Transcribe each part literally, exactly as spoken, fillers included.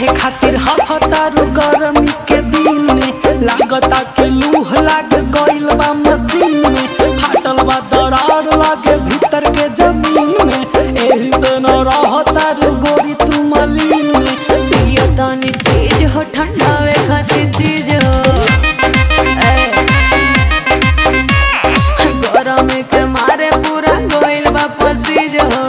काहे खातिर हफतारू गरमी के दिन में लागता के लूह लाग गइल बा मशीन में फाटल बा दरार लागे भीतर के जमीन में एही से न रहतारू गोरी तू मलीन में पिया तानी तेज हो ठंडावे खातिर चीज हो गरमी के मारे पूरा गइल बा पसीज हो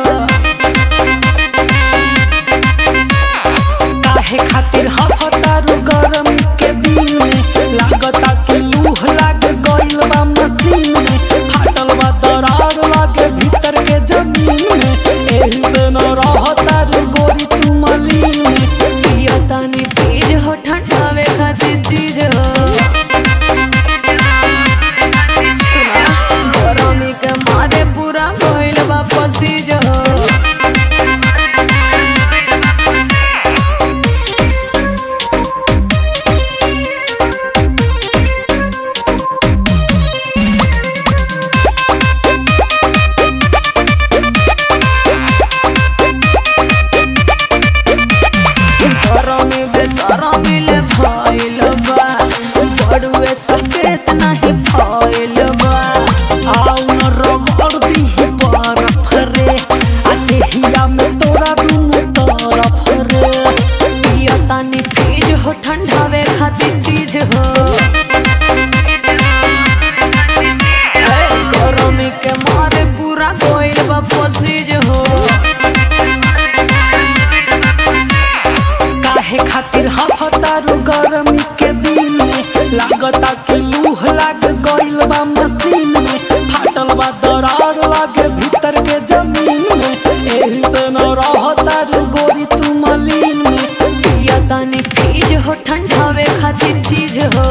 काहे खातिर हफतारू गरमी के दिन में लागता के लूह लाग गइल बा मशीन में फाटल बा दरार लागे भीतर के जमीन में एही से न रहतारू गोरी तू मलीन में पिया तानी तेज हो ठंडावे खातिर चीज हो सुना गरमी के मारे पूरा गइल बा पसीज हो मिले भइल बा बड़ुए सफेद नहीं भइल बा आउ न रगड़ दीही बरफ रे आ देहिया में तोरा दुनू तरफ रे पिया तानी तेज हो ठंडावे खातिर चीज हो गरमी के मारे पूरा गइल बा पसीज हो काहे खातिर हफतारू गरमी के दिन में लागता के लूह लाग गइल बा मशीन में फाटल बा दरार लागे भीतर के जमीन में एही से न रहतारू गोरी तू मलीन में पिया तानी तेज हो ठंडावे खातिर चीज हो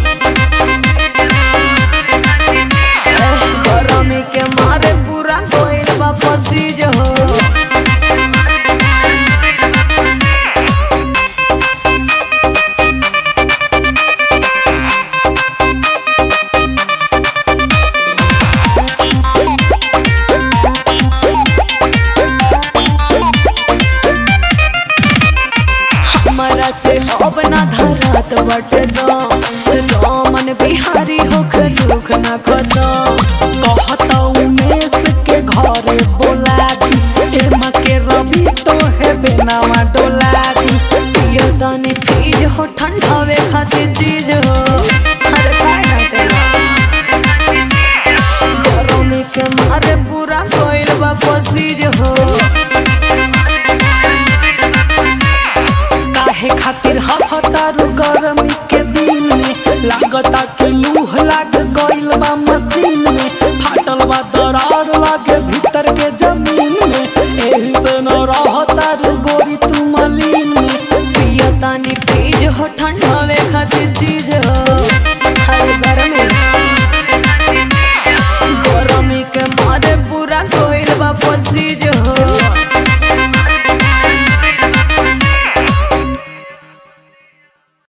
गरमी के मारे पूरा गइल बा पसीज हो हमरा से अब ना धरत बटे दो मन बिहारी होख दुख न खदो कहता उमेश के घरे बोला दी एमा के रवि तो है बेनावा डोला दी पिया तानी तेज हो ठंडावे खातिर चीज हो हर खाना चला गरमी के मारे पूरा गइल बा पसीज हो काहे खातिर हफतारू गरमी के दिन में लागता के लूह लाग गइल बा